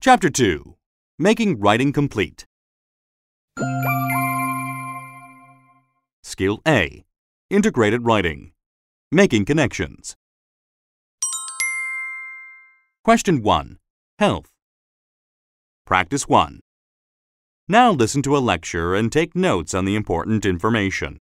Chapter 2. Making Writing Complete. Skill A. Integrated Writing. Making Connections. Question 1. Health. Practice 1. Now listen to a lecture and take notes on the important information.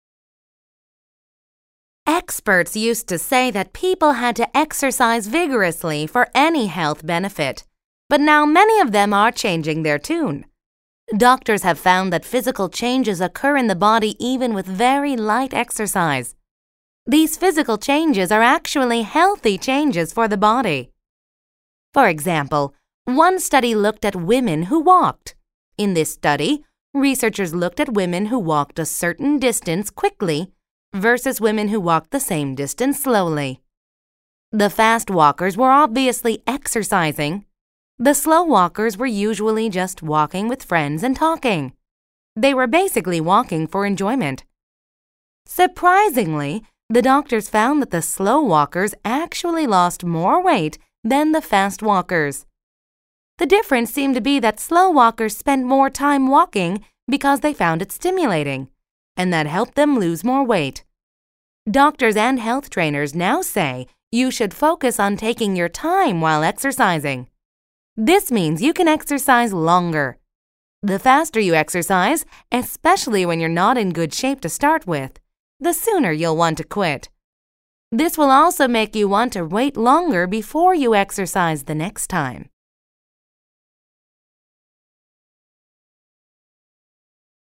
Experts used to say that people had to exercise vigorously for any health benefit, but now many of them are changing their tune. Doctors have found that physical changes occur in the body even with very light exercise. These physical changes are actually healthy changes for the body. For example, one study looked at women who walked. In this study, researchers looked at women who walked a certain distance quickly versus women who walked the same distance slowly. The fast walkers were obviously exercising. The slow walkers were usually just walking with friends and talking. They were basically walking for enjoyment. Surprisingly, the doctors found that the slow walkers actually lost more weight than the fast walkers. The difference seemed to be that slow walkers spent more time walking because they found it stimulating, and that helped them lose more weight. Doctors and health trainers now say you should focus on taking your time while exercising. This means you can exercise longer. The faster you exercise, especially when you're not in good shape to start with, the sooner you'll want to quit. This will also make you want to wait longer before you exercise the next time.